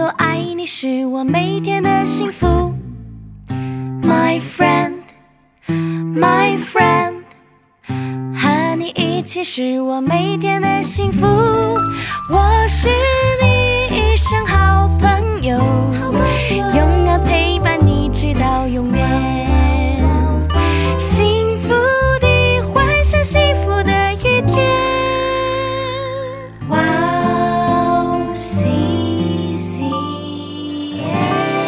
有爱你是我每天的幸福 My friend My friend 和你一起是我每天的幸福我是你一生好朋友永远陪伴你直到永远幸福的幻想幸福的一天哇哦西西耶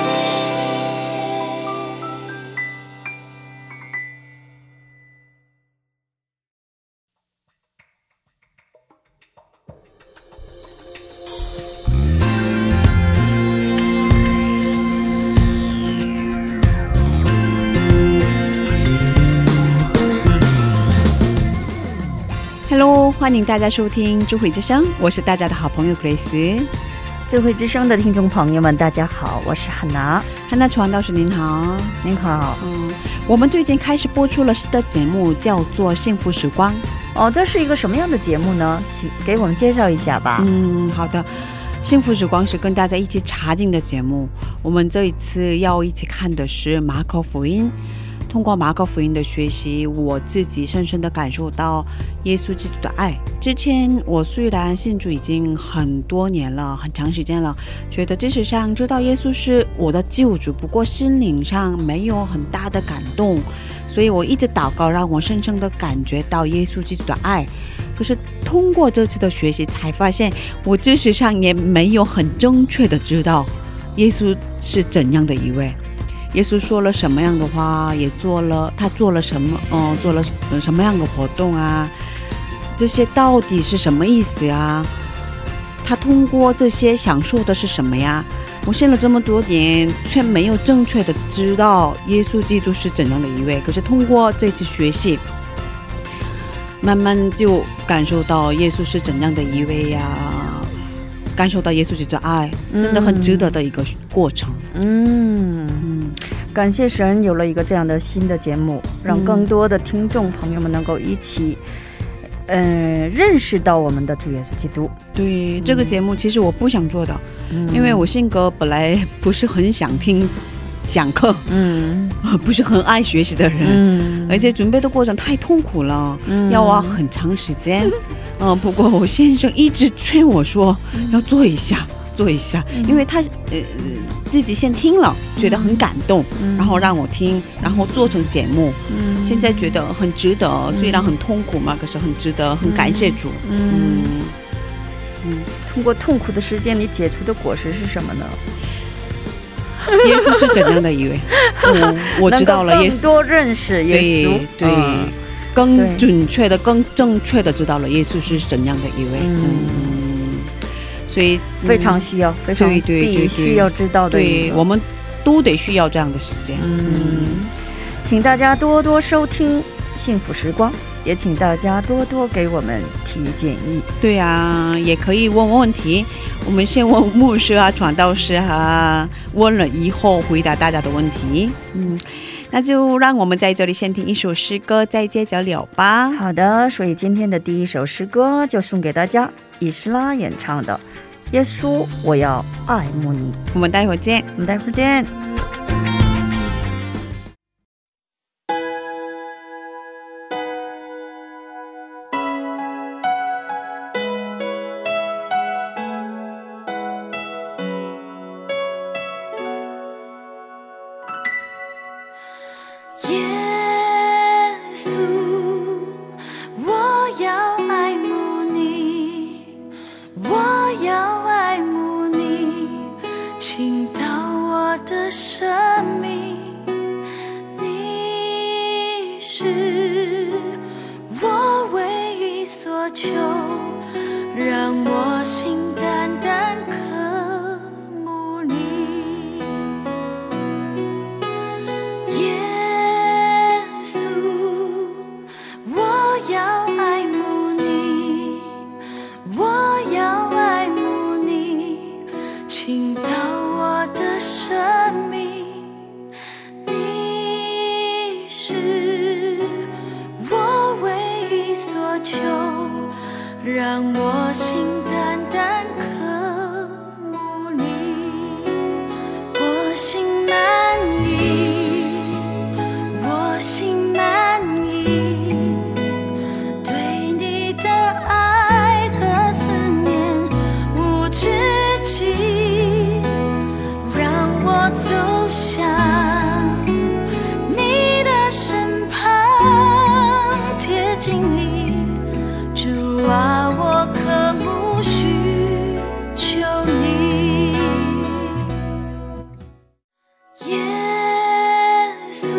Hello， 欢迎大家收听智慧之声，我是大家的好朋友 Grace。 智慧之声的听众朋友们，大家好，我是汉娜。 汉娜传道师您好。 您好。 我们最近开始播出了新的节目，叫做幸福时光。 这是一个什么样的节目呢？请给我们介绍一下吧。 好的。幸福时光是跟大家一起查经的节目，我们这一次要一起看的是马可福音。通过马可福音的学习，我自己深深地感受到耶稣基督的爱。之前我虽然信主已经很多年了，很长时间了，觉得知识上知道耶稣是我的救主，不过心灵上没有很大的感动，所以我一直祷告，让我深深地感觉到耶稣基督的爱。可是通过这次的学习才发现，我知识上也没有很正确的知道耶稣是怎样的一位。耶稣说了什么样的话，也做了他做了什么做了什么样的活动啊，这些到底是什么意思呀？他通过这些想说的是什么呀？我信了这么多年，却没有正确的知道耶稣基督是怎样的一位。可是通过这次学习，慢慢就感受到耶稣是怎样的一位呀，感受到耶稣基督的爱，真的很值得的一个过程。 感谢神有了一个这样的新的节目，让更多的听众朋友们能够一起认识到我们的主耶稣基督。 对，这个节目其实我不想做的，因为我性格本来不是很想听讲课，不是很爱学习的人，而且准备的过程太痛苦了，要花很长时间。不过我先生一直劝我说要做一下，因为他自己先听了，觉得很感动，然后让我听，然后做成节目。现在觉得很值得，虽然很痛苦嘛，可是很值得，很感谢主。 通过痛苦的时间，你解出的果实是什么呢？ 耶稣是怎样的一位？我知道了，耶稣更多认识耶稣， 对，更准确的、更正确的知道了耶稣是怎样的一位。所以非常需要，非常必须要知道的一个，对，我们都得需要这样的时间。 请大家多多收听幸福时光，也请大家多多给我们提建议。 对啊，也可以问问题，我们先问牧师啊、传道师啊，问了以后回答大家的问题。那就让我们在这里先听一首诗歌，再接着聊吧。 好的，所以今天的第一首诗歌就送给大家，以斯拉演唱的《耶稣，我要爱慕你》。 我们待会儿见。 让我心单单渴慕你。 你，主啊，我渴慕需求你。耶稣，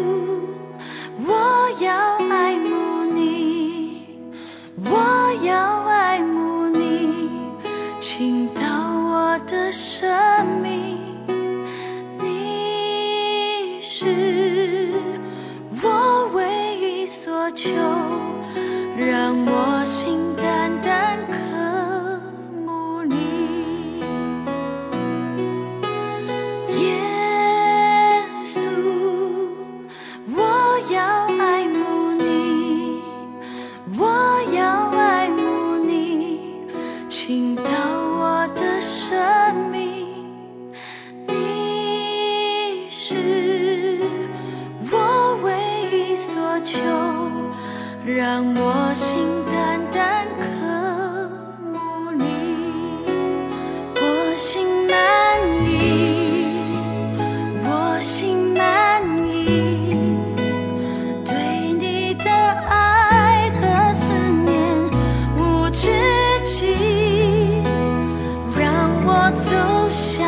我要爱慕你，我要爱慕你，倾倒我的生命。你是我唯一所求，让我心单单渴慕你。耶稣，我要爱慕你，我要爱慕你，倾倒我的生命。你是我唯一所求，让我心单单渴慕你。我心满意，我心满意，对你的爱和思念无止境，让我走向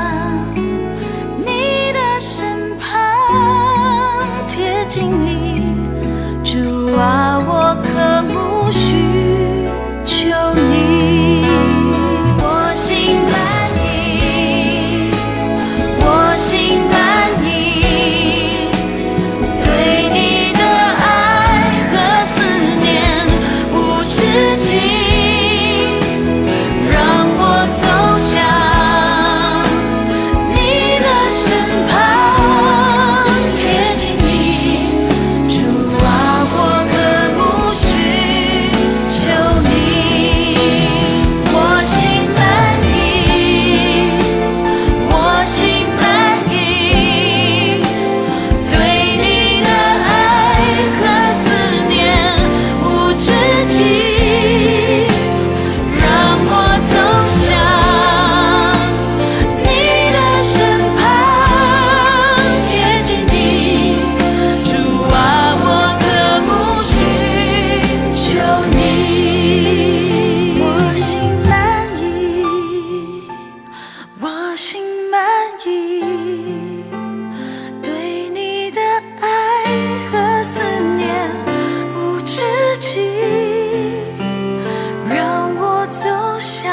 你的身旁，贴近你。主啊，我渴慕需求你。我心满意，我心满意，对你的爱和思念无止境，让我走向你的身旁，贴近你。主啊，我渴慕需求你。我心满意，我心满意，对你的爱和思念无止境，让我走向你的身旁，贴近你。主啊，我渴慕需求你。我心满意，我心满意，对你的爱和思念无止境，让我走向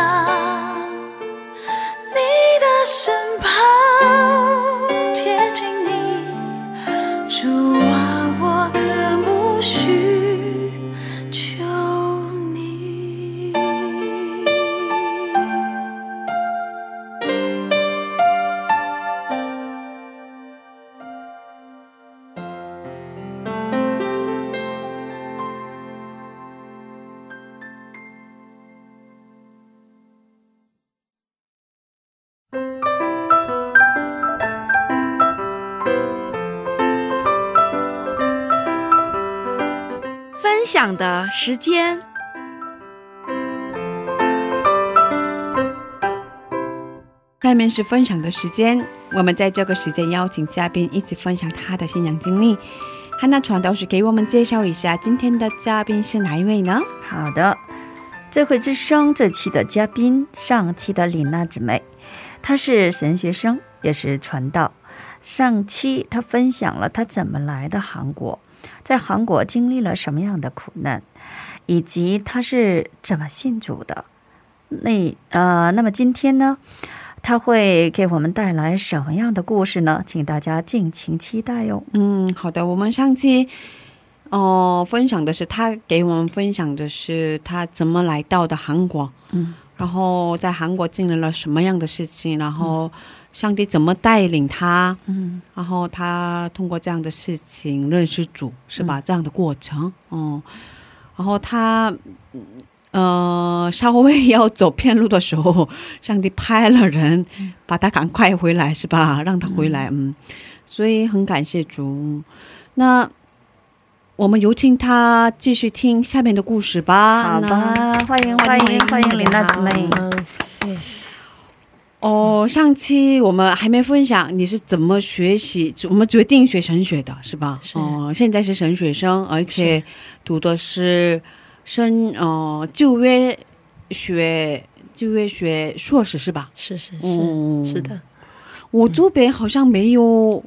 你的身旁，贴近你。主啊，我渴慕需求你。 分享的时间。 下面是分享的时间，我们在这个时间邀请嘉宾一起分享他的信仰经历。汉娜传道士给我们介绍一下今天的嘉宾是哪一位呢？ 好的，智慧之声这期的嘉宾，上期的李娜姊妹，她是神学生，也是传道。上期她分享了她怎么来的韩国，在韩国经历了什么样的苦难，以及她是怎么信主的。那么今天呢，他会给我们带来什么样的故事呢？请大家敬请期待哟。 好的，我们上期分享的是他给我们分享的是他怎么来到的韩国，然后在韩国经历了什么样的事情，然后上帝怎么带领他，然后他通过这样的事情认识主，是吧？这样的过程，然后他稍微要走偏路的时候，上帝派了人把他赶快回来，是吧？让他回来，所以很感谢主。那我们有请他继续听下面的故事吧。 好吧，欢迎琳娜姊妹。 上期我们还没分享你是怎么学习，我们决定学神学的是吧？现在是神学生，而且读的是旧约学硕士是吧？ 是的。 我这边好像没有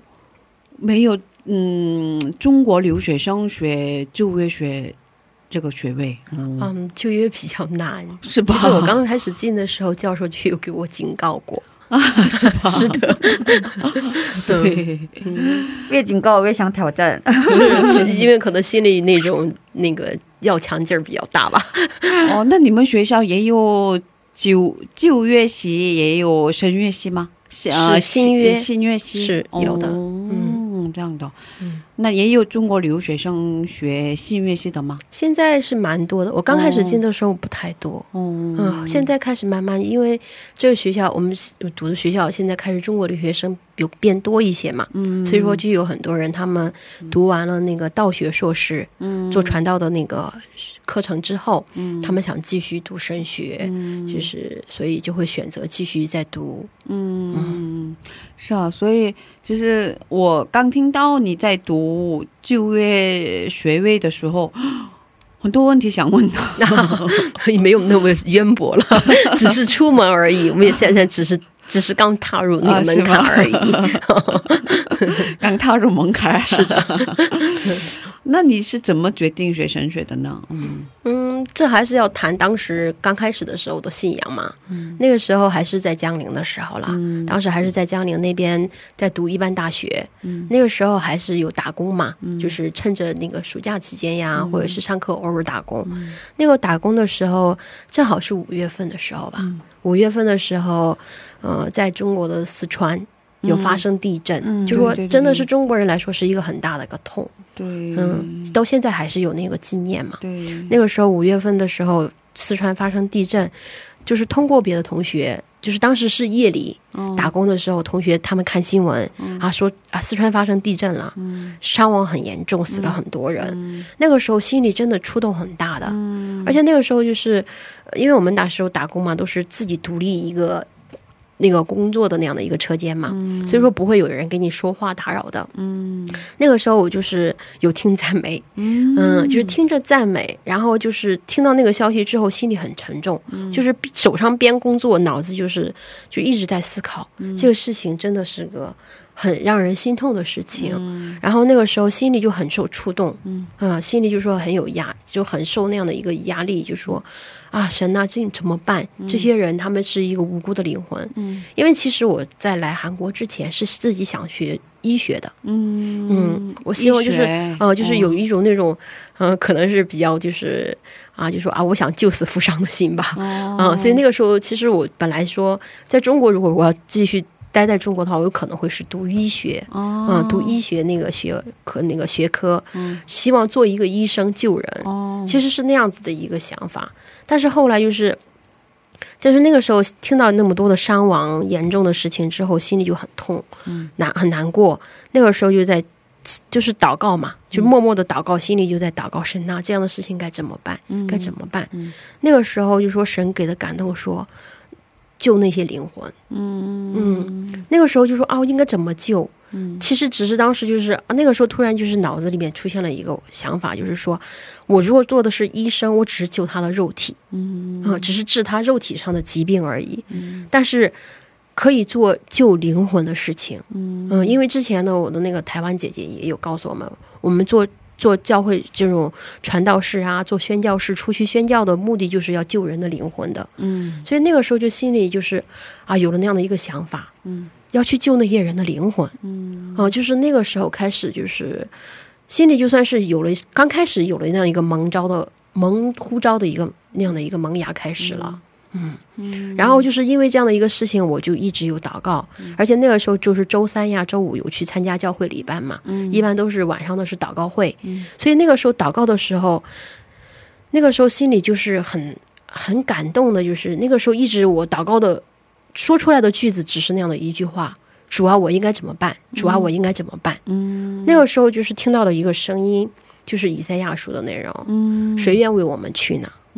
中国留学生学旧约学这个学位。 旧约比较难， 是吧？ 其实我刚开始进的时候教授就有给我警告过是吧？ 是的。对， 越警告越想挑战。 是因为可能心里那个要强劲儿比较大吧。 那你们学校也有旧约系也有神乐系吗？ 是新约系是有的。 这样的。那也有中国留学生学新乐系的吗？ 现在是蛮多的，我刚开始进的时候不太多。现在开始慢慢，因为这个学校我们读的学校现在开始中国留学生有变多一些嘛，所以说就有很多人他们读完了那个道学硕士，做传道的那个课程之后，他们想继续读神学，就是所以就会选择继续再读。 是啊，所以就是我刚听到你在读旧约学位的时候，很多问题想问的。 没有那么渊博了，只是出门而已。我们也现在只是刚踏入那个门槛而已。 刚踏入门槛。 是的。 那你是怎么决定学神学的呢？ 这还是要谈当时刚开始的时候的信仰嘛。那个时候还是在江陵的时候啦，当时还是在江陵那边在读一般大学。那个时候还是有打工嘛，就是趁着那个暑假期间呀，或者是上课偶尔打工。那个打工的时候正好是5月份的时候吧。5月份的时候在中国的四川有发生地震，就说真的是中国人来说是一个很大的一个痛。到现在还是有那个纪念嘛。那个时候5月份的时候四川发生地震，就是通过别的同学，就是当时是夜里打工的时候，同学他们看新闻说四川发生地震了，伤亡很严重，死了很多人。那个时候心里真的触动很大的。而且那个时候就是因为我们那时候打工嘛，都是自己独立一个那个工作的那样的一个车间嘛，所以说不会有人给你说话打扰的。那个时候我就是有听赞美，就是听着赞美，然后就是听到那个消息之后心里很沉重，就是手上边工作脑子就一直在思考，这个事情真的是个很让人心痛的事情。然后那个时候心里就很受触动，心里就说很有就很受那样的一个压力，就说神啊，这怎么办？这些人他们是一个无辜的灵魂。因为其实我在来韩国之前是自己想学医学的。我希望就是有一种那种可能是比较就是就说我想救死扶伤的心吧。所以那个时候其实我本来说在中国如果我要继续待在中国的话，我有可能会是读医学，读医学那个学科，希望做一个医生救人，其实是那样子的一个想法。但是后来就是那个时候听到那么多的伤亡严重的事情之后，心里就很痛，很难过。那个时候就是祷告嘛，就默默的祷告，心里就在祷告神啊，这样的事情该怎么办？该怎么办？那个时候就说神给的感动说救那些灵魂。那个时候就说应该怎么救？其实只是当时就是那个时候突然就是脑子里面出现了一个想法，就是说我如果做的是医生，我只是救他的肉体，只是治他肉体上的疾病而已，但是可以做救灵魂的事情。因为之前呢我的那个台湾姐姐也有告诉我们做教会这种传道士做宣教士出去宣教的目的就是要救人的灵魂的。所以那个时候就心里就是有了那样的一个想法，要去救那些人的灵魂。就是那个时候开始就是心里就算是刚开始有了那样一个蒙呼召的一个那样的一个萌芽开始了。然后就是因为这样的一个事情，我就一直有祷告，而且那个时候就是周3呀周5有去参加教会礼拜嘛，一般都是晚上的是祷告会，所以那个时候祷告的时候，那个时候心里就是很感动的，就是那个时候一直我祷告的说出来的句子只是那样的一句话：主啊，我应该怎么办？主啊，我应该怎么办？那个时候就是听到了一个声音，就是以赛亚书的内容，谁愿为我们去呢？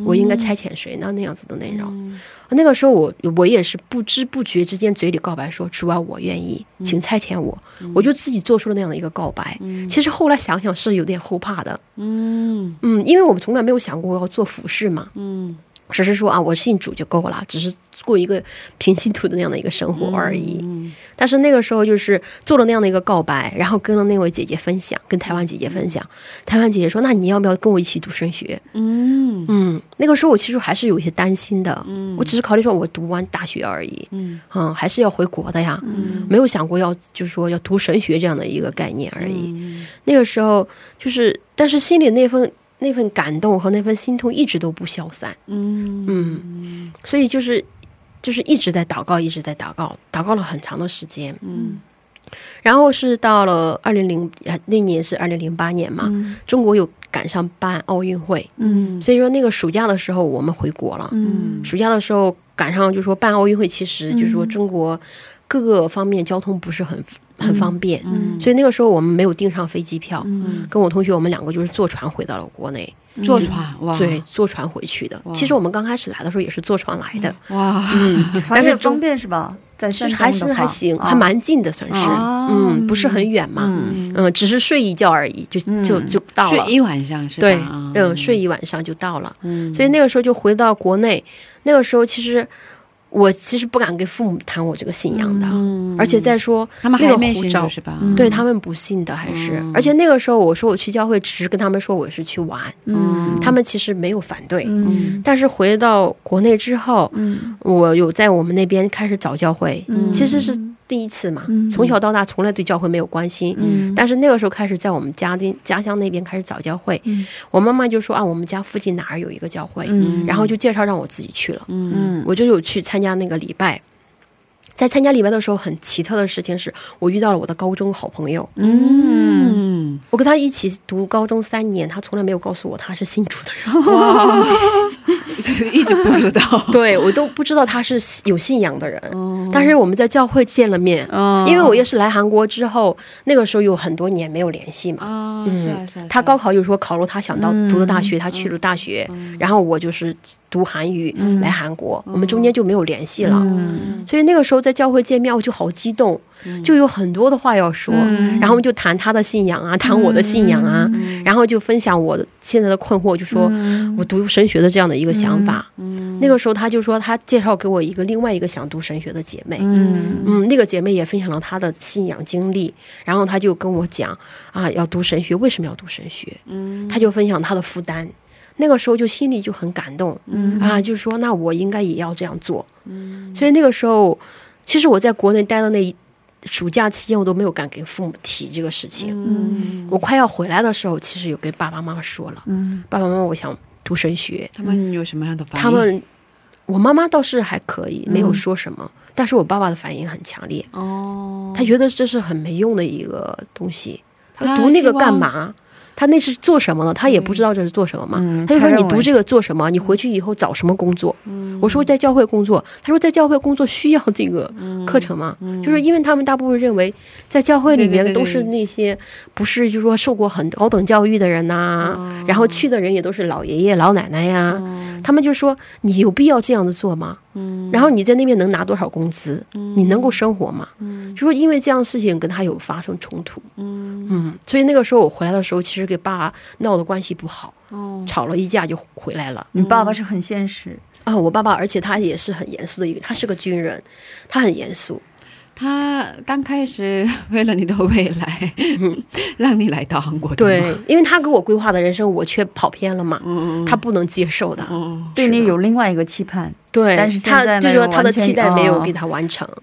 我应该差遣谁呢？那样子的内容。那个时候我也是不知不觉之间嘴里告白说主啊我愿意，请差遣我，我就自己做出了那样的一个告白。其实后来想想是有点后怕的，因为我们从来没有想过要做服事嘛，只是说啊我信主就够了，只是过一个平信徒的那样的一个生活而已。但是那个时候就是做了那样的一个告白，然后跟了那位姐姐分享，跟台湾姐姐分享，台湾姐姐说那你要不要跟我一起读神学？那个时候我其实还是有一些担心的，我只是考虑说我读完大学而已，还是要回国的呀，没有想过就是说要读神学这样的一个概念而已。那个时候就是但是心里那份感动和那份心痛一直都不消散。所以就是一直在祷告，一直在祷告了很长的时间。然后是到了那年是2008年嘛，中国有赶上办奥运会，所以说那个暑假的时候我们回国了。暑假的时候赶上就是说办奥运会，其实就是说中国各个方面交通不是很方便，所以那个时候我们没有订上飞机票，跟我同学我们2个就是坐船回到了国内。 坐船，哇， 对，坐船回去的。其实我们刚开始来的时候也是坐船来的， 哇， 但是方便是吧？在山东的话还行，还蛮近的，算是，不是很远嘛，只是睡一觉而已，就到了， 睡一晚上是吧？ 对，睡一晚上就到了。所以那个时候就回到国内，那个时候我其实不敢跟父母谈我这个信仰的，而且再说他们还没信主是吧？ 对，他们不信的还是，而且那个时候我说我去教会，只是跟他们说我是去玩，他们其实没有反对。但是回到国内之后，我有在我们那边开始找教会，其实是第一次嘛，从小到大从来对教会没有关心，但是那个时候开始在我们家乡那边开始找教会，我妈妈就说啊，我们家附近哪儿有一个教会，然后就介绍让我自己去了，我就有去参加那个礼拜。在参加礼拜的时候，很奇特的事情是我遇到了我的高中好朋友，我跟他一起读高中3年，他从来没有告诉我他是信主的人， 哇一直不知道， 对，我都不知道他是有信仰的人，但是我们在教会见了面，因为我也是来韩国之后，那个时候有很多年没有联系嘛，他高考有说考入他想读的大学，他去了大学，然后我就是读韩语来韩国，我们中间就没有联系了，所以那个时候在教会见面我就好激动，就有很多的话要说，然后我们就谈他的信仰啊，谈我的信仰啊，然后就分享我现在的困惑，就说我读神学的这样的一个想法。那个时候他就说他介绍给我另外一个想读神学的姐妹，那个姐妹也分享了她的信仰经历，然后他就跟我讲啊，要读神学，为什么要读神学？他就分享他的负担，那个时候就心里就很感动，就是说那我应该也要这样做。所以那个时候其实我在国内待的那暑假期间，我都没有敢给父母提这个事情。我快要回来的时候，其实有跟爸爸妈妈说了，爸爸妈妈我想读神学。他们有什么样的反应？ 我妈妈倒是还可以，没有说什么，但是我爸爸的反应很强烈。他觉得这是很没用的一个东西，他读那个干嘛？他那是做什么呢？他也不知道这是做什么嘛。他就说你读这个做什么？你回去以后找什么工作？我说在教会工作。他说在教会工作需要这个课程吗？就是因为他们大部分认为在教会里面都是那些不是就是说受过很高等教育的人呐，然后去的人也都是老爷爷老奶奶呀。他们就说你有必要这样子做吗？然后你在那边能拿多少工资？你能够生活吗？就说因为这样的事情跟他有发生冲突。所以那个时候我回来的时候，其实跟爸闹的关系不好，吵了一架就回来了。 你爸爸是很现实啊，我爸爸，而且他也是很严肃的一个，他是个军人，他很严肃。 他刚开始为了你的未来，让你来到韩国的， 对，因为他给我规划的人生，我却跑偏了嘛，他不能接受的， 对你有另外一个期盼， 对， 但是现在他就说他的期待没有给他完成，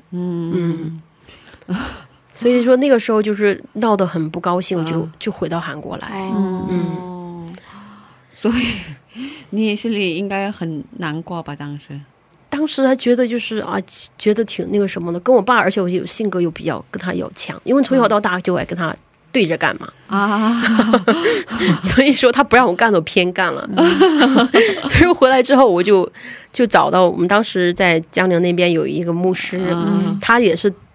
所以说那个时候就是闹得很不高兴，就回到韩国来， 所以你心里应该很难过吧？当时还觉得就是啊，觉得挺那个什么的，跟我爸，而且我有性格又比较跟他有强，因为从小到大就爱跟他对着干嘛所以说他不让我干都偏干了所以回来之后我就找到我们当时在江宁那边有一个牧师，他也是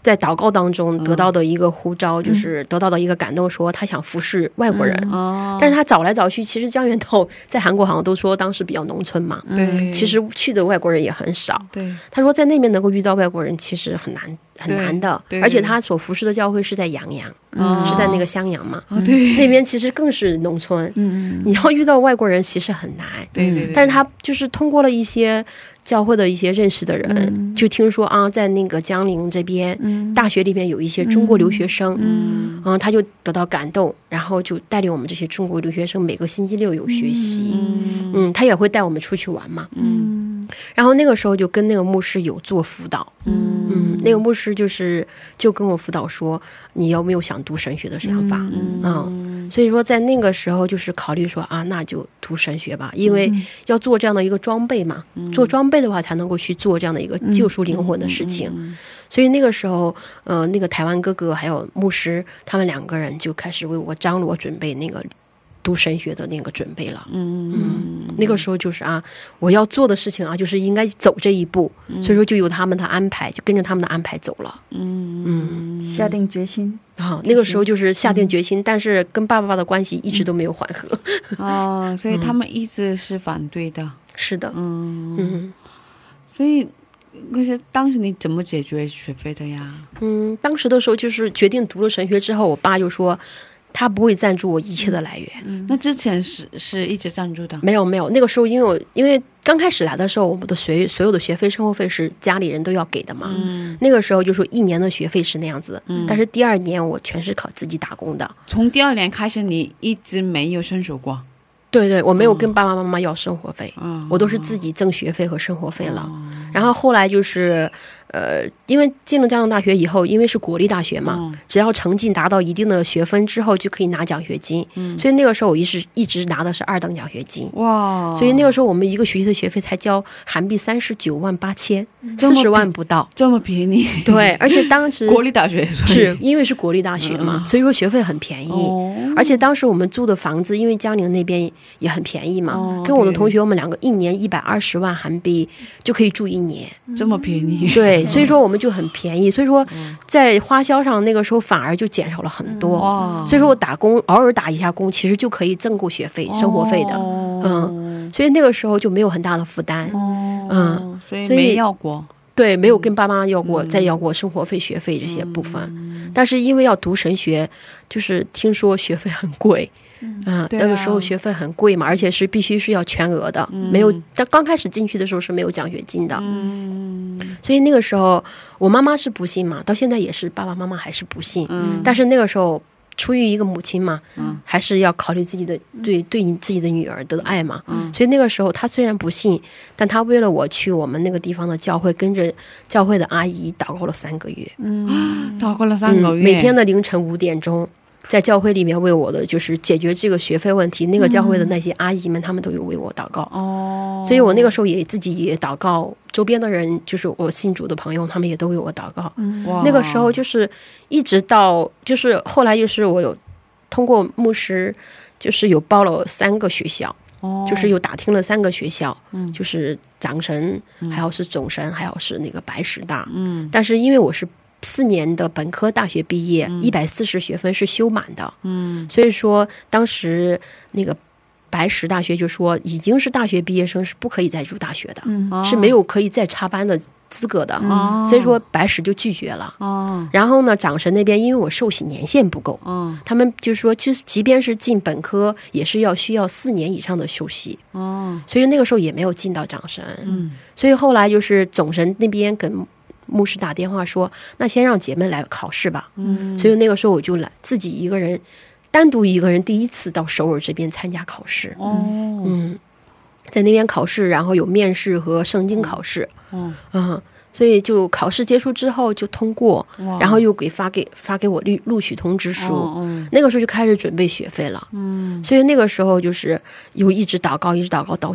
在祷告当中得到的一个呼召，就是得到的一个感动，说他想服侍外国人。但是他找来找去，其实江原道在韩国好像都说当时比较农村嘛， 对， 其实去的外国人也很少。 对， 他说在那边能够遇到外国人其实很难的，而且他所服侍的教会是在阳阳，是在那个襄阳嘛， 对， 那边其实更是农村，你要遇到外国人其实很难。 对， 但是他就是通过了一些教会的一些认识的人，就听说啊，在那个江陵这边大学里面有一些中国留学生，他就得到感动，然后就带领我们这些中国留学生每个星期六有学习，他也会带我们出去玩嘛，然后那个时候就跟那个牧师有做辅导，那个牧师就跟我辅导说，你有没有想读神学的想法？所以说在那个时候就是考虑说啊，那就读神学吧，因为要做这样的一个装备嘛，做装备的话才能够去做这样的一个救赎灵魂的事情。所以那个时候那个台湾哥哥还有牧师他们2个人就开始为我张罗准备那个读神学的那个准备了。那个时候就是啊，我要做的事情啊，就是应该走这一步，所以说就由他们的安排，就跟着他们的安排走了。 下定决心那个时候就是下定决心，但是跟爸爸的关系一直都没有缓和。 所以他们一直是反对的。 是的。 所以可是当时你怎么解决学费的呀？ 当时的时候就是决定读了神学之后，我爸就说他不会赞助我一切的来源。 那之前是一直赞助的？ 没有，那个时候因为刚开始来的时候，我们的所有的学费生活费是家里人都要给的嘛。那个时候就说1年的学费是那样子，但是第2年我全是靠自己打工的。 从第2年开始你一直没有伸手过？ 对，我没有跟爸爸妈妈要生活费，我都是自己挣学费和生活费了。然后后来就是因为进了江陵大学以后，因为是国立大学嘛，只要成绩达到一定的学分之后就可以拿奖学金，所以那个时候我一直拿的是2等奖学金。哇！所以那个时候我们一个学期的学费才交韩币39万8千，40万不到， 这么便宜？对， 而且当时国立大学是因为是国立大学嘛，所以说学费很便宜。而且当时我们住的房子，因为江陵那边也很便宜嘛，跟我的同学我们2个1年120万韩币就可以住1年， 这么便宜？ 对，所以说我们就很便宜，所以说在花销上那个时候反而就减少了很多。所以说我打工偶尔打一下工，其实就可以挣够学费、生活费的。所以那个时候就没有很大的负担。 所以没要过。 对，没有跟爸妈要过，再要过生活费、学费这些部分。但是因为要读神学，就是听说学费很贵。那个时候学费很贵嘛，而且是必须是要全额的，没有。但刚开始进去的时候是没有奖学金的。所以那个时候我妈妈是不信嘛，到现在也是爸爸妈妈还是不信。但是那个时候出于一个母亲嘛，还是要考虑自己的对你自己的女儿的爱嘛。所以那个时候她虽然不信，但她为了我去我们那个地方的教会，跟着教会的阿姨祷告了3个月。 祷告了3个月， 每天的凌晨5点钟。在教会里面为我的就是解决这个学费问题，那个教会的那些阿姨们他们都有为我祷告。所以我那个时候也自己也祷告，周边的人就是我信主的朋友他们也都为我祷告。那个时候就是一直到就是后来就是我有通过牧师就是有报了3个学校，就是有打听了3个学校，就是长神还有是总神还有是那个白石大。但是因为我是4年的本科大学毕业，140学分是修满的。所以说当时那个白石大学就说已经是大学毕业生是不可以再入大学的，是没有可以再插班的资格的。所以说白石就拒绝了。然后呢长神那边因为我受洗年限不够，他们就说其实即便是进本科也是需要4年以上的受洗。所以那个时候也没有进到长神。所以后来就是总神那边跟牧师打电话说那先让姐妹来考试吧。所以那个时候我就自己一个人单独一个人第一次到首尔这边参加考试。在那边考试，然后有面试和圣经考试。所以就考试结束之后就通过，然后又发给我录取通知书。那个时候就开始准备学费了。所以那个时候就是又一直祷告到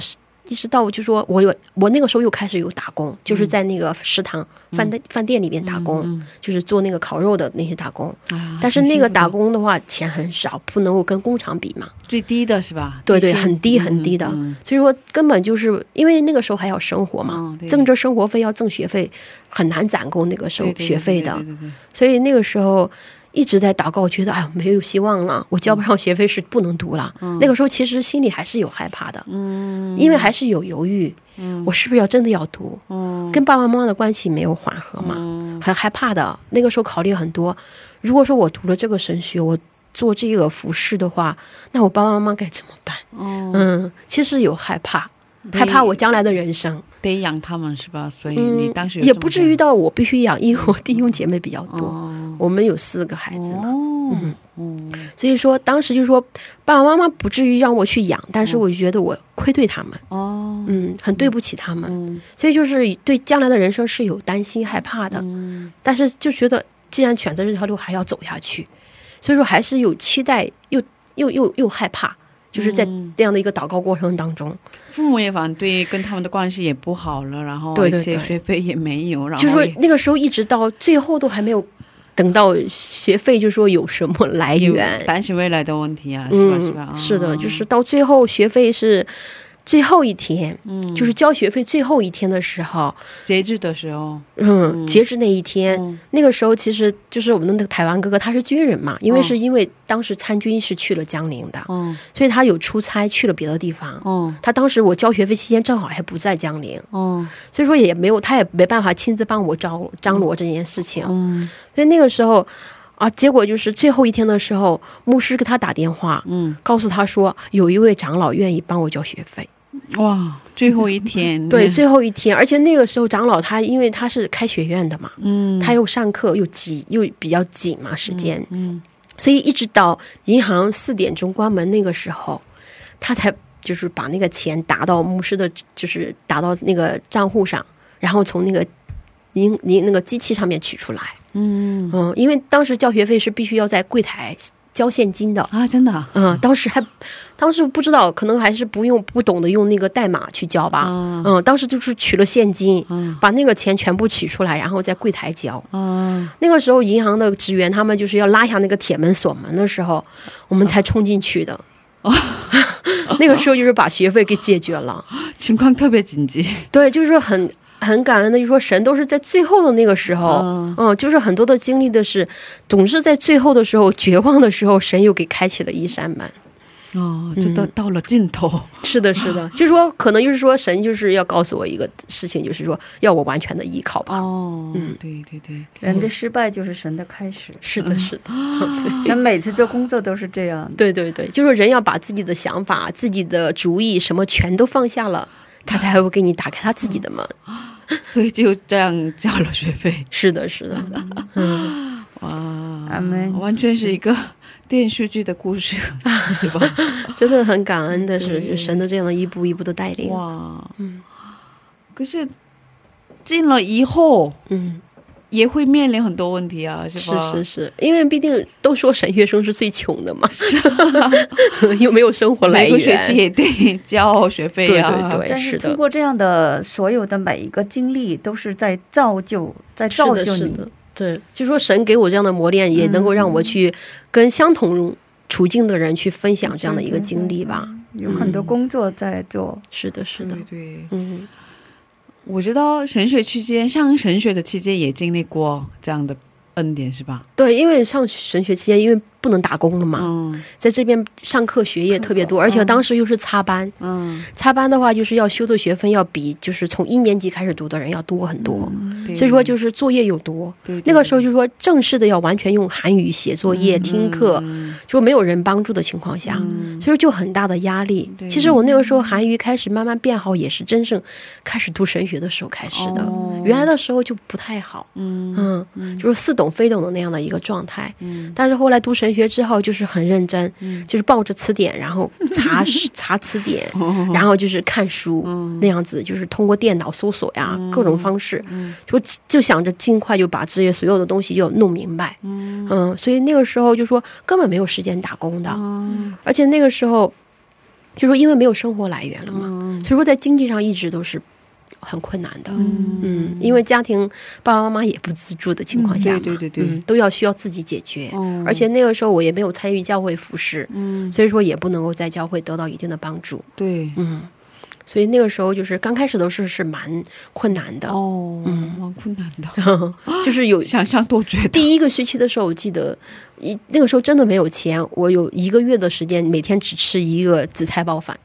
一直到就说我那个时候又开始有打工，就是在那个食堂饭店里面打工，就是做那个烤肉的那些打工。但是那个打工的话钱很少，不能够跟工厂比嘛， 最低的是吧？ 对对，很低很低的，所以说根本就是因为那个时候还要生活嘛，挣着生活费要挣学费，很难攒够那个时候学费的，所以那个时候一直在祷告，觉得哎呀没有希望了，我交不上学费是不能读了。那个时候其实心里还是有害怕的，因为还是有犹豫，我是不是要真的要读？跟爸爸妈妈的关系没有缓和嘛，很害怕的。那个时候考虑很多，如果说我读了这个神学，我做这个服饰的话，那我爸爸妈妈该怎么办？其实有害怕我将来的人生。 得养他们是吧？所以你当时也不至于到我必须养，因为我弟兄姐妹比较多，我们有4个孩子呢。所以说当时就说爸爸妈妈不至于让我去养，但是我觉得我愧对他们，很对不起他们，所以就是对将来的人生是有担心害怕的，但是就觉得既然选择这条路还要走下去，所以说还是有期待又害怕，就是在这样的一个祷告过程当中， 父母也反对，跟他们的关系也不好了，然后对对对， 而且学费也没有，然后就是说那个时候一直到最后都还没有等到学费就说有什么来源， 担心未来的问题啊，是吧？是吧？ 是的，就是到最后学费是最后一天，就是交学费最后一天的时候， 截止的时候， 截止那一天，那个时候其实就是我们的那个台湾哥哥，他是军人嘛，因为当时参军是去了江陵的，所以他有出差去了别的地方，他当时我交学费期间正好还不在江陵，所以说他也没办法亲自帮我张罗这件事情，所以那个时候啊，结果就是最后一天的时候，牧师给他打电话，告诉他说有一位长老愿意帮我交学费。 哇，最后一天， 对，最后一天，而且那个时候长老他因为他是开学院的嘛，他又上课又比较紧嘛时间，所以一直到银行4点钟关门那个时候，他才就是把那个钱打到牧师的，就是打到那个账户上，然后从那个那个机器上面取出来，因为当时交学费是必须要在柜台交现金的啊，真的啊， 当时不知道，可能还是不懂得用那个代码去交吧，当时就是取了现金，把那个钱全部取出来，然后在柜台交。那个时候银行的职员他们就是要拉下那个铁门锁门的时候，我们才冲进去的。那个时候就是把学费给解决了， 情况特别紧急。 对，就是说很感恩的，就是说神都是在最后的那个时候，就是很多的经历的是，总是在最后的时候绝望的时候，神又给开启了一扇门。 就到了尽头。 是的，是的，就是说可能就是说神就是要告诉我一个事情，就是说要我完全的依靠吧。 对对对， 人的失败就是神的开始。 是的，是的， 神每次做工作都是这样。 对对对，就是人要把自己的想法、自己的主意什么全都放下了，他才会给你打开他自己的门。 所以就这样交了学费。 是的，是的。 哇， 阿们， 完全是一个电视剧的故事，是吧？ 真的很感恩的是神的这样一步一步的带领。 哇，可是进了以后，也会面临很多问题啊，是吧？ 是，因为毕竟都说神学生是最穷的嘛，又没有生活来源， 每个学期也得交学费啊。 对对对， 但是通过这样的所有的每一个经历，都是在造就你。 对，就说神给我这样的磨练，也能够让我去跟相同处境的人去分享这样的一个经历吧。 有很多工作在做。 是的，是的， 对。我知道神学期间，上神学的期间也经历过这样的恩典，是吧？ 对，因为上神学期间，因为不能打工了嘛，在这边上课学业特别多，而且当时又是插班，插班的话就是要修的学分要比就是从1年级开始读的人要多很多，所以说就是作业又多。那个时候就是说正式的要完全用韩语写作业、听课，就没有人帮助的情况下，所以说就很大的压力。其实我那个时候韩语开始慢慢变好，也是真正开始读神学的时候开始的，原来的时候就不太好，就是似懂非懂的那样的一个状态。但是后来读神学之后就是很认真，就是抱着词典然后查词典，然后就是看书，那样子就是通过电脑搜索呀，各种方式，就想着尽快就把这些所有的东西就弄明白。所以那个时候就说根本没有时间打工的，而且那个时候就说因为没有生活来源了嘛，所以说在经济上一直都是很困难的。因为家庭爸爸妈妈也不资助的情况下嘛，对，都需要自己解决。而且那个时候我也没有参与教会服侍，所以说也不能够在教会得到一定的帮助。 对， 所以那个时候就是刚开始的时候是蛮困难的。 蛮困难的。 就是有想象都觉得。 第一个学期的时候，我记得那个时候真的没有钱，我有1个月的时间每天只吃1个紫菜包饭。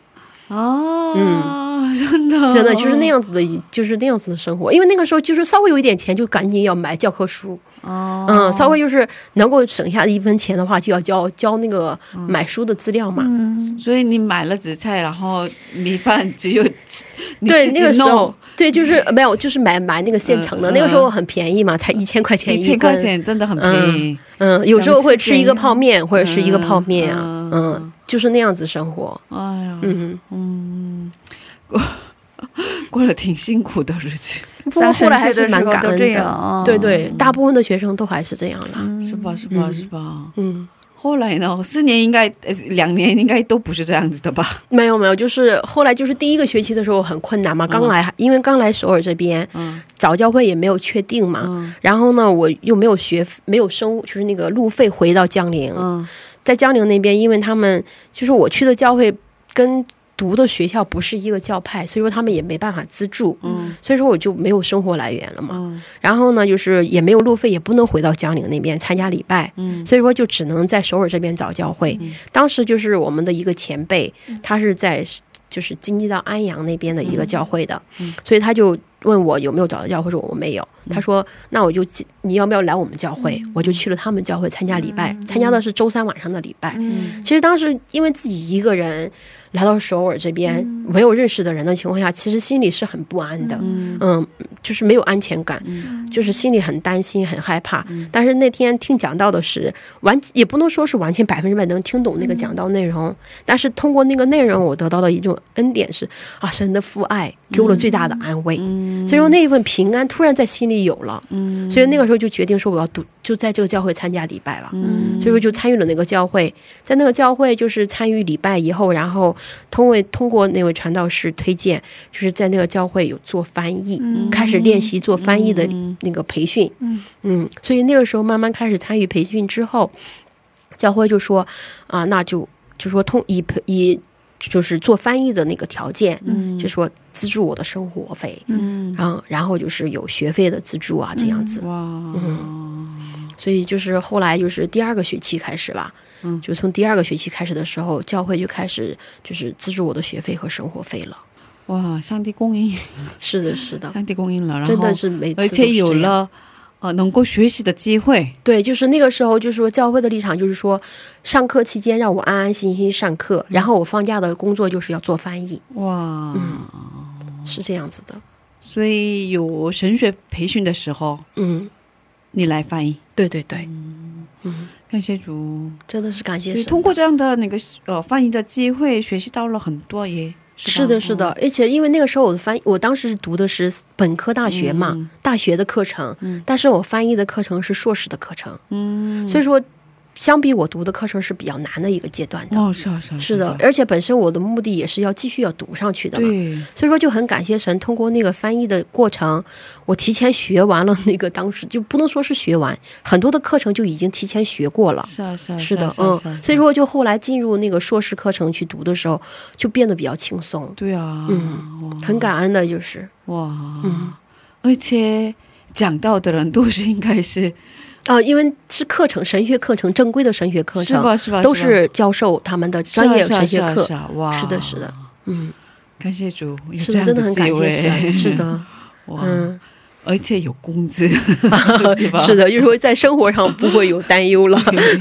真的就是那样子的，就是那样子的生活。因为那个时候就是稍微有一点钱就赶紧要买教科书。稍微就是能够省下1分钱的话，就要交那个买书的资料嘛。 所以你买了紫菜，然后米饭只有对那个时候对就是没有就是买那个现成的，那个时候很便宜嘛，才1000块钱1根，1000块钱真的很便宜。 有时候会吃1个泡面或者是1个泡面就是那样子生活。 过了挺辛苦的日子， 不过后来还是蛮感恩的。对，大部分的学生都还是这样了。 是吧？后来呢？4年应该2年应该都不是这样子的吧？ 没有，就是后来就是第1个学期的时候很困难嘛，因为刚来首尔这边，找教会也没有确定嘛。然后呢，我又没有就是那个路费回到江陵。在江陵那边，因为他们就是我去的教会跟读的学校不是一个教派，所以说他们也没办法资助。所以说我就没有生活来源了嘛。然后呢，就是也没有路费，也不能回到江陵那边参加礼拜。所以说就只能在首尔这边找教会。当时就是我们的一个前辈，他是在就是京畿道安阳那边的一个教会的，所以他就问我有没有找到教会，说我没有。他说那你要不要来我们教会？我就去了他们教会参加礼拜，参加的是周3晚上的礼拜。其实当时因为自己一个人来到首尔这边，没有认识的人的情况下，其实心里是很不安的。就是没有安全感，就是心里很担心很害怕。但是那天听讲道的是也不能说是完全100%能听懂那个讲道内容，但是通过那个内容我得到的一种恩典是神的父爱给我了最大的安慰。所以说那一份平安突然在心里有了。所以那个时候就决定说我要就在这个教会参加礼拜了。所以说就参与了那个教会，在那个教会就是参与礼拜以后，然后通过那位传道师推荐，就是在那个教会有做翻译，开始练习做翻译的那个培训。所以那个时候慢慢开始参与培训之后，教会就说那就说以就是做翻译的那个条件，就说资助我的生活费。然后就是有学费的资助这样子。所以就是后来就是第2个学期开始吧。就从第2个学期开始的时候，教会就开始就是资助我的学费和生活费了。 哇，上帝供应。 是的上帝供应了，然后真的是每次都是而且有了能够学习的机会。 对，就是那个时候就是说教会的立场就是说上课期间让我安安心心上课，然后我放假的工作就是要做翻译。是这样子的。 所以有神学培训的时候你来翻译。 对， 感谢主， 真的是感谢神。 通过这样的那个翻译的机会，学习到了很多也。 是的，而且因为那个时候我当时读的是本科大学嘛，大学的课程，但是我翻译的课程是硕士的课程。所以说相比我读的课程是比较难的一个阶段的。是的，而且本身我的目的也是要继续要读上去的嘛。所以说就很感谢神，通过那个翻译的过程，我提前学完了那个，当时就不能说是学完，很多的课程就已经提前学过了。是的，所以说就后来进入那个硕士课程去读的时候，就变得比较轻松。 对啊， 很感恩的，就是而且讲到的人都是应该是。 因为是课程，神学课程，正规的神学课程， 是吧都是教授他们的专业神学课。是的， 感谢主， 是的，真的很感谢神。是的， 而且有工资。 是的，就是说在生活上不会有担忧了。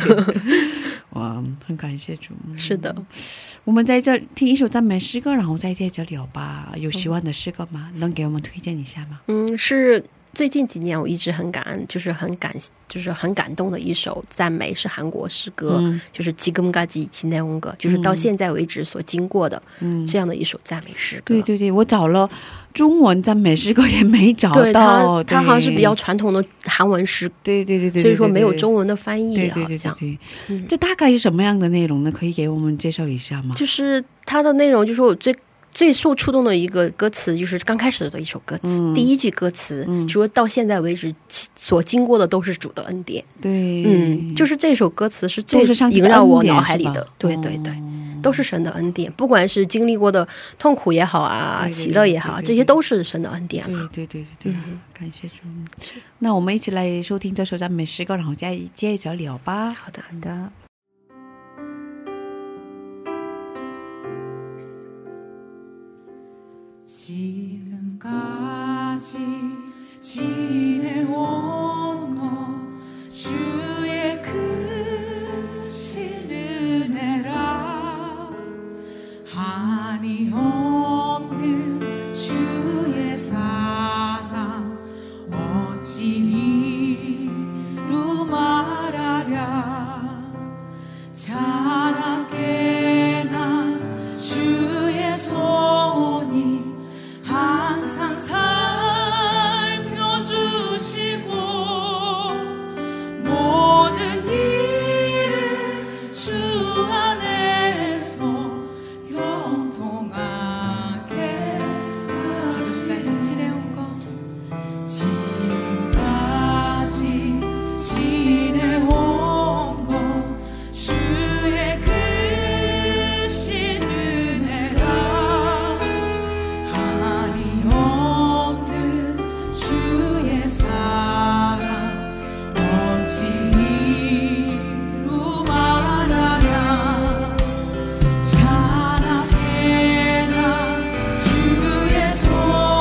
很感谢主。 是的， 我们在这听一首赞美诗歌，然后再接着聊吧。有喜欢的诗歌吗？能给我们推荐一下吗？ 是最近几年我一直很感恩，就是很感动的一首赞美，是韩国诗歌，就是지금까지 지내온 것，就是到现在为止所经过的这样的一首赞美诗歌。对，我找了中文赞美诗歌也没找到。它好像是比较传统的韩文诗，对，所以说没有中文的翻译。对，这大概是什么样的内容呢？可以给我们介绍一下吗？就是它的内容就是我最受触动的一个歌词，就是刚开始的一首歌词，第一句歌词说到现在为止所经过的都是主的恩典。 对， 就是这首歌词是最萦绕我脑海里的。对对对，都是神的恩典，不管是经历过的痛苦也好啊，喜乐也好，这些都是神的恩典。 对对对对，感谢主。那我们一起来收听这首赞美诗歌，然后接着聊吧。 好的好的。 지금까지 지내온 것 주의 크신 은혜라 한이 없는 주의 사랑 어찌 이루 말하랴 자라게 난 주의 손이 항상 살펴주시고 모든 일을 주 안에서 형통하게 지금까지 지내온 것 지금까지 지내온 것 주의 크신 은혜라 한이 없는 주의 사랑 어찌 이루 말하랴 자라게 난 주의 손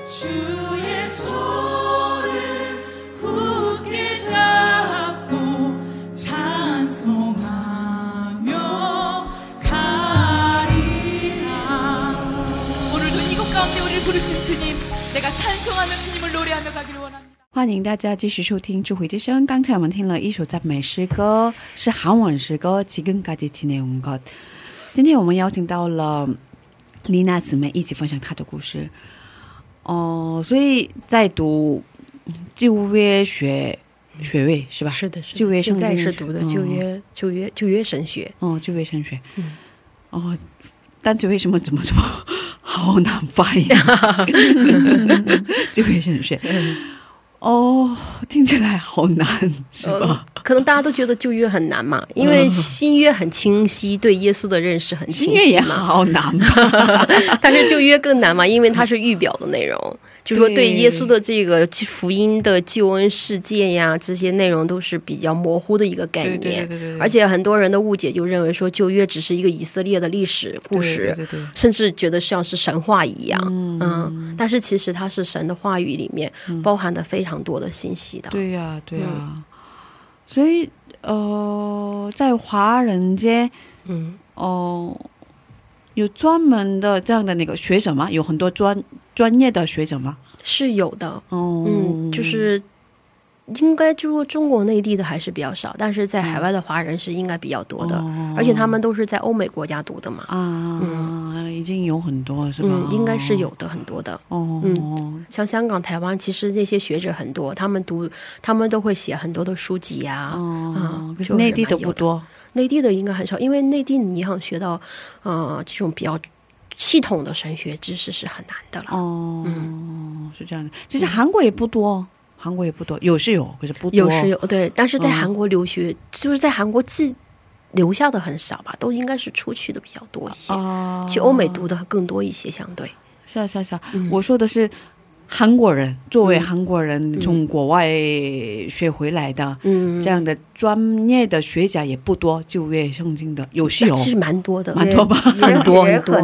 주의 손을 굳게 잡고 찬송하며 가리라. 오늘도 이곳 가운데 우리를 부르신 주님, 내가 찬송하며 주님을 노래하며 가기를 원합니다. 欢迎大家继续收听智慧之声。刚才我们听了一首赞美诗歌，是韩文诗歌《지금까지 지내온 것》。今天我们邀请到了丽娜姊妹一起分享她的故事。所以在读旧约学位是吧？ 是的，是的， 旧约圣经现在是读的旧约神学。 旧约神学。但是为什么怎么说好难发音？旧约神学。听起来好难是吧？ 可能大家都觉得旧约很难嘛，因为新约很清晰，对耶稣的认识很清晰嘛。 新约也好难吧？ 但是旧约更难嘛，因为它是预表的内容，就是说对耶稣的这个福音的救恩世界呀，这些内容都是比较模糊的一个概念。而且很多人的误解就认为说旧约只是一个以色列的历史故事，甚至觉得像是神话一样。但是其实它是神的话语里面包含了非常多的信息的。 对呀，对呀。所以在华人界有专门的这样的那个学者吗？有很多专业的学者吗？ 是有的。就是应该就中国内地的还是比较少，但是在海外的华人是应该比较多的。而且他们都是在欧美国家读的嘛。 已经有很多是吧？ 应该是有的，很多的。像香港台湾其实这些学者很多，他们都会写很多的书籍呀。 可是内地的不多。 内地的应该很少，因为内地你想学到这种比较系统的神学知识是很难的了。 是这样的。其实韩国也不多，有是有，可是不多。有是有， 对。但是在韩国留学，就是在韩国留下的很少吧，都应该是出去的比较多一些，去欧美读的更多一些，相对。是。我说的是韩国人，作为韩国人从国外学回来的，这样的专业的学者也不多，旧约圣经的有是有，其实蛮多的，蛮多吧，很多。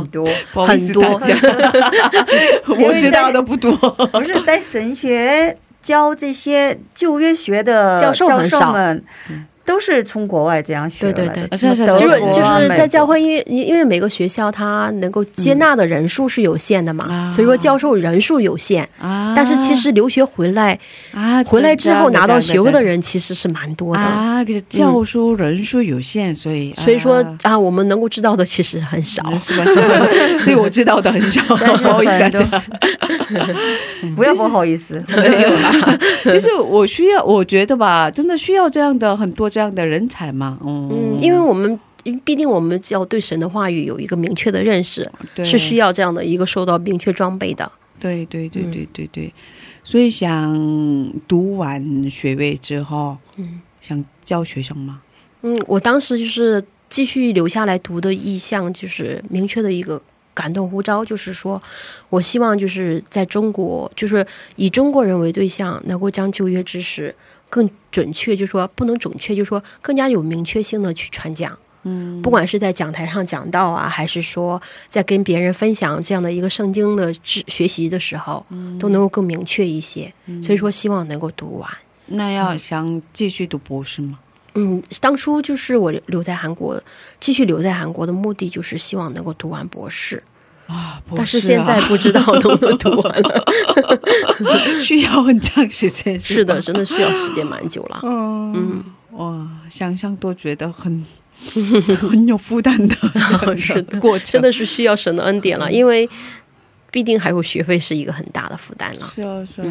我知道的不多， 不是在神学教这些旧约学的教授们。都是从国外这样学来的。 就是在教会，因为每个学校它能够接纳的人数是有限的嘛，所以说教授人数有限。但是其实留学回来之后拿到学位的人其实是蛮多的。 可是教授人数有限，所以说我们能够知道的其实很少， 所以我知道的很少。不好意思大家， 不要不好意思。 其实我觉得吧，真的需要这样的很多这样的人才嘛。 因为毕竟我们要对神的话语有一个明确的认识，是需要这样的一个受到明确装备的。对。 所以想读完学位之后想教学生吗？ 我当时就是继续留下来读的意向，就是明确的一个感动呼召，就是说我希望就是在中国，就是以中国人为对象，能够将旧约知识更准确，就是说不能准确，就是说更加有明确性的去传讲。不管是在讲台上讲道啊，还是说在跟别人分享这样的一个圣经的学习的时候，都能够更明确一些。所以说希望能够读完。 那要想继续读博士吗？ 当初就是我继续留在韩国的目的就是希望能够读完博士。但是现在不知道能不能读完了。 需要很长时间。 是的，真的需要时间蛮久了。 想象都觉得很有负担的过程， 真的是需要神的恩典了，因为毕竟还有学费是一个很大的负担了。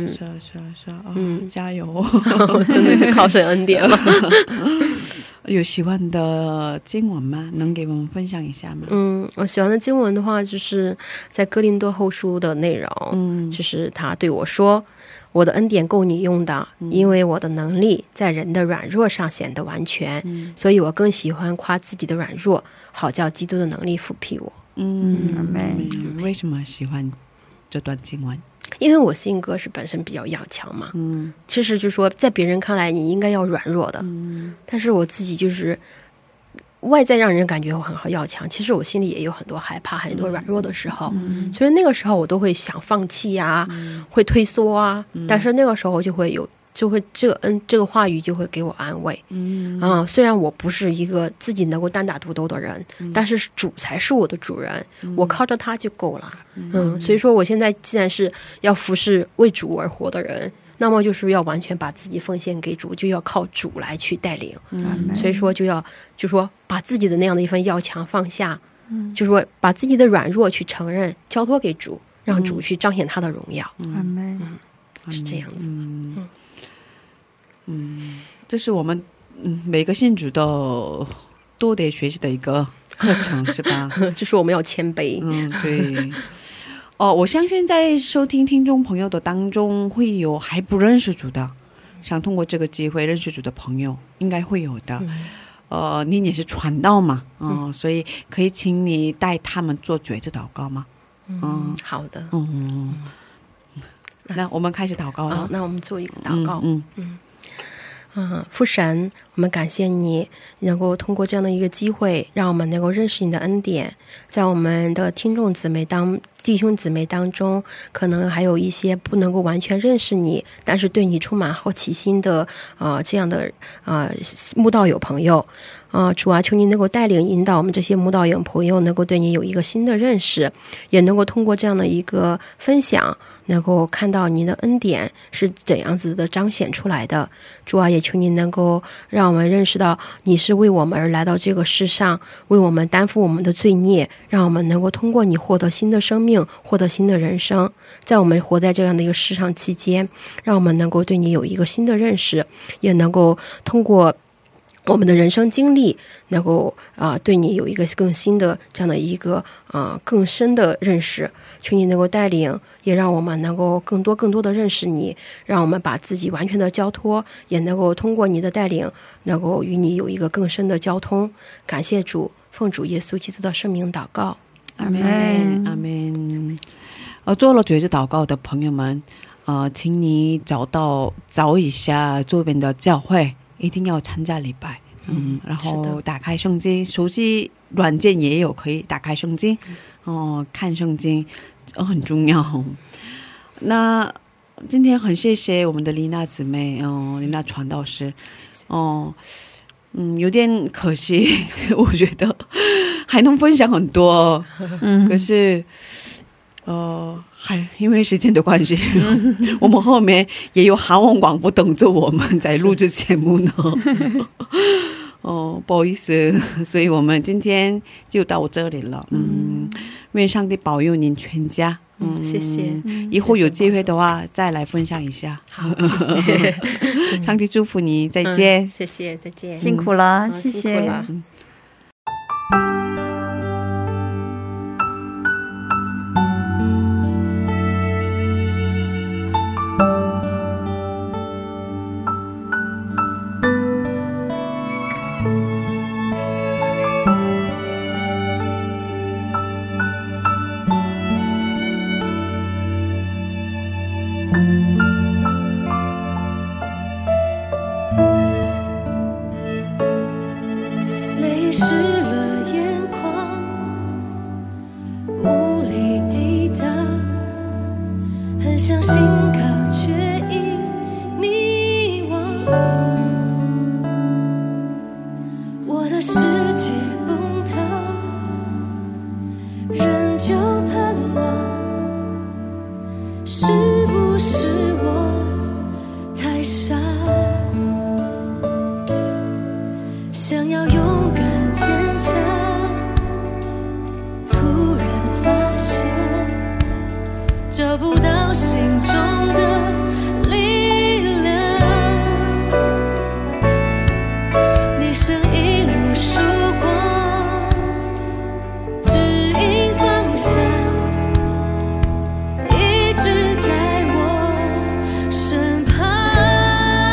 加油。 真的是靠神恩典了。 有喜欢的经文吗？能给我们分享一下吗？ 我喜欢的经文的话，就是在哥林多后书的内容，就是他对我说，我的恩典够你用的，因为我的能力在人的软弱上显得完全，所以我更喜欢夸自己的软弱，好叫基督的能力复辟我。 为什么喜欢这段经文？ 因为我性格是本身比较要强嘛，其实就是说在别人看来你应该要软弱的，但是我自己就是外在让人感觉我很好要强，其实我心里也有很多害怕，很多软弱的时候，所以那个时候我都会想放弃啊，会退缩啊，但是那个时候就会这个话语就会给我安慰。虽然我不是一个自己能够单打独斗的人，但是主才是我的主人，我靠着他就够了。所以说我现在既然是要服侍为主而活的人，那么就是要完全把自己奉献给主，就要靠主来去带领。所以说就说把自己的那样的一份要强放下，就说把自己的软弱去承认，交托给主，让主去彰显他的荣耀。是这样子。 这是我们每个信主的都得学习的一个课程，是吧？ 就是我们要谦卑。 对。我相信在收听听众朋友的当中会有还不认识主的，想通过这个机会认识主的朋友应该会有的。你也是传道嘛，所以可以请你带他们做觉知祷告吗？ 好的。 那我们开始祷告了。 那我们做一个祷告。父神，我们感谢你能够通过这样的一个机会，让我们能够认识你的恩典。在我们的听众弟兄姊妹当中，可能还有一些不能够完全认识你，但是对你充满好奇心的这样的慕道友朋友。主啊，求你能够带领引导我们这些慕道友朋友能够对你有一个新的认识，也能够通过这样的一个分享能够看到你的恩典是怎样子的彰显出来的。主啊，也求你能够让我们认识到你是为我们而来到这个世上，为我们担负我们的罪孽，让我们能够通过你获得新的生命，获得新的人生。在我们活在这样的一个世上期间，让我们能够对你有一个新的认识，也能够通过我们的人生经历能够对你有一个更新的这样的一个更深的认识。求你能够带领，也让我们能够更多的认识你，让我们把自己完全的交托，也能够通过你的带领能够与你有一个更深的交通。感谢主，奉主耶稣基督的圣名祷告， 阿们，阿们。做了觉知祷告的朋友们，请你找一下周边的教会，一定要参加礼拜。然后打开圣经，手机软件也有可以打开圣经，看圣经很重要。那今天很谢谢我们的丽娜姊妹，丽娜传道师。有点可惜，我觉得还能分享很多，可是还因为时间的关系，我们后面也有韩文广播等着我们在录制节目呢。不好意思，所以我们今天就到这里了。愿上帝保佑您全家。 谢谢。 以后有机会的话再来分享一下。好，谢谢。上帝祝福你，再见。 谢谢，再见。 辛苦了，谢谢。 辛苦了。 一直在我身旁。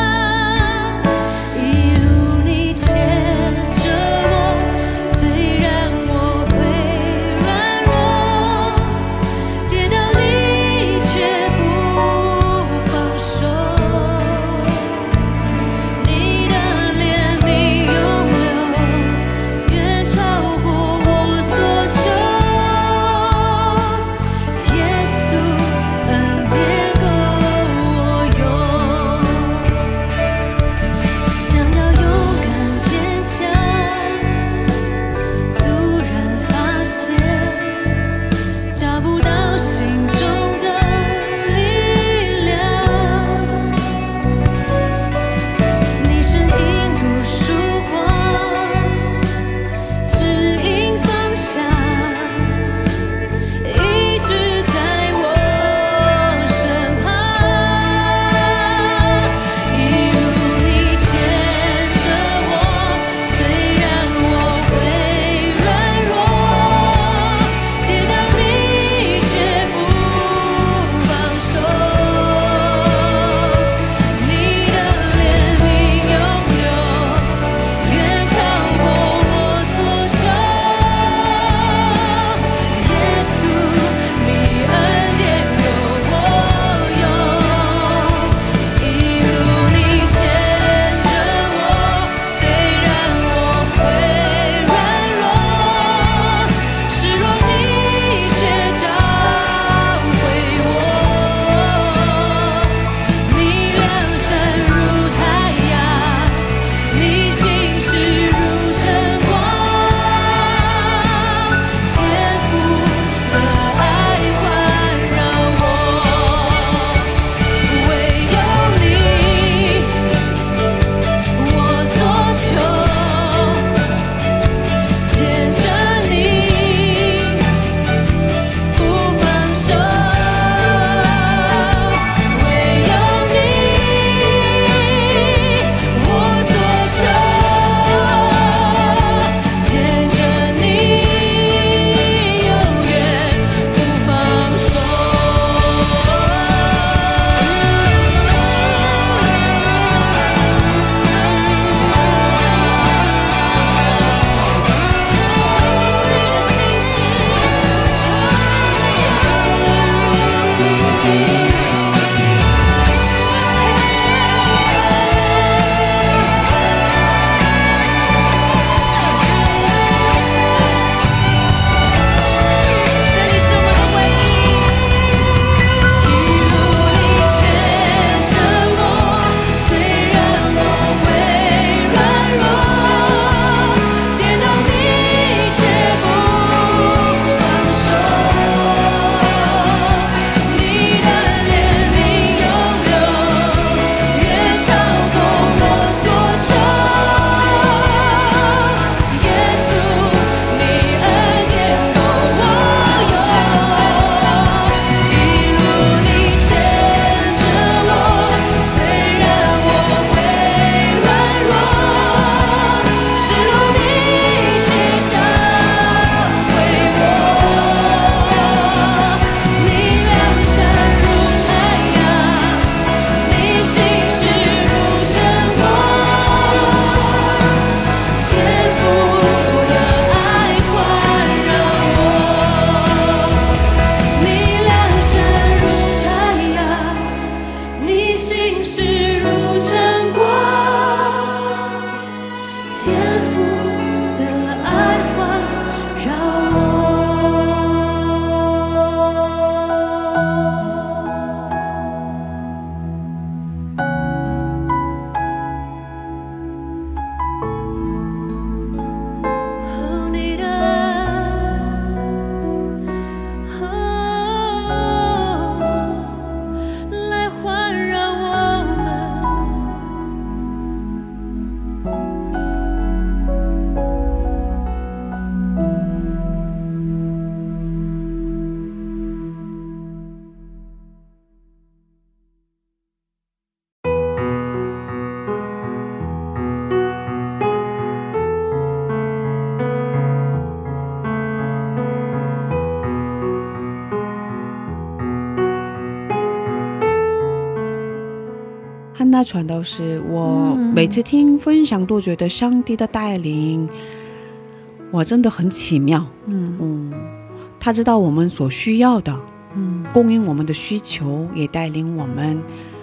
汉娜传道士，我每次听分享都觉得上帝的带领我真的很奇妙。他知道我们所需要的，供应我们的需求，也带领我们，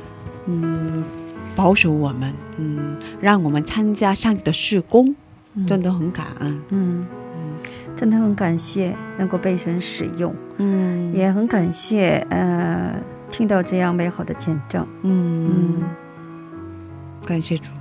保守我们，让我们参加上帝的事工，真的很感恩。 真的很感谢能够被神使用，也很感谢听到这样美好的见证。 感谢主。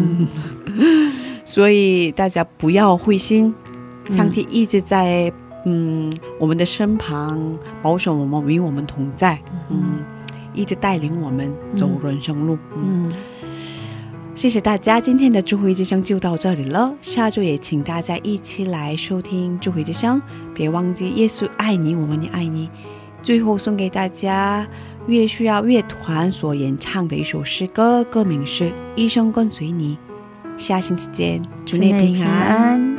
所以大家不要灰心，上帝一直在我们的身旁，保守我们，与我们同在，一直带领我们走人生路。谢谢大家，今天的智慧之声就到这里了，下周也请大家一起来收听智慧之声，别忘记耶稣爱你，我们也爱你。最后送给大家约书亚乐团所演唱的一首诗歌，歌名是《一生跟随你》。下星期见，祝你平安。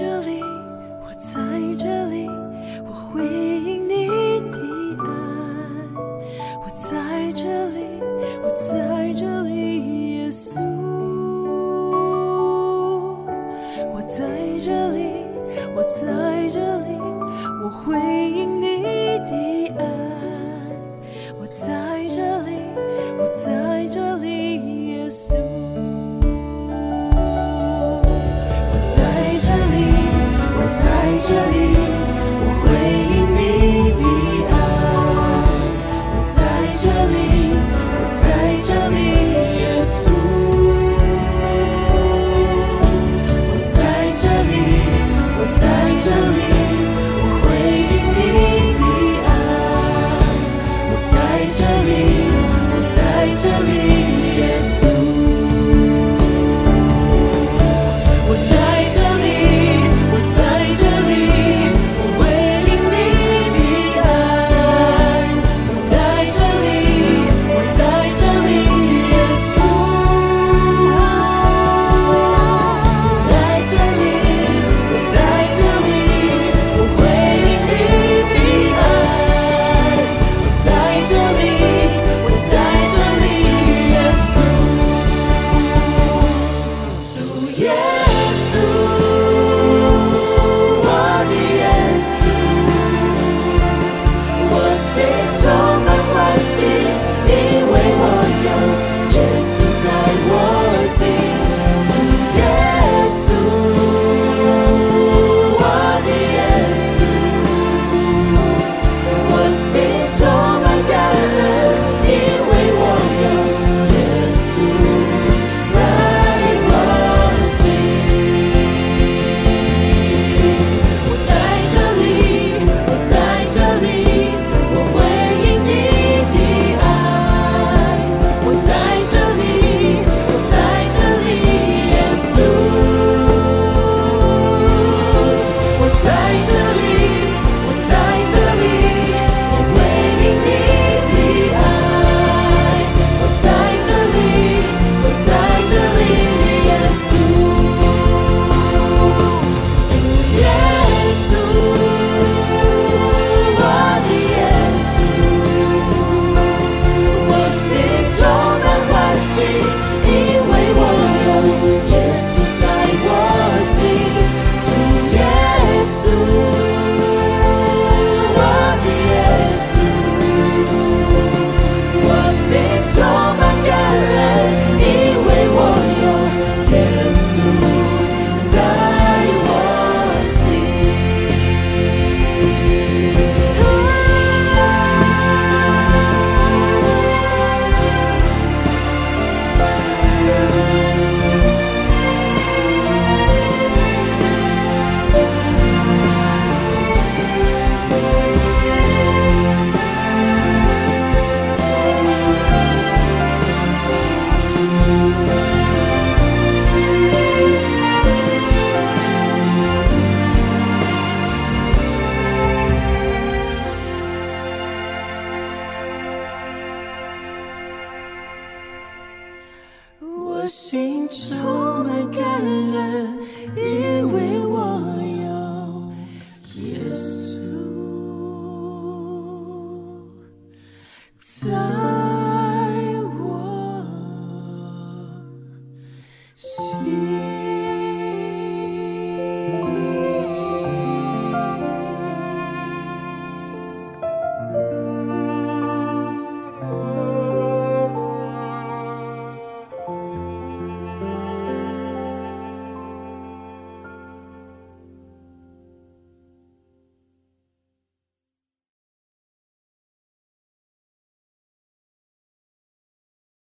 我在这里，我回应你的爱。 在我心。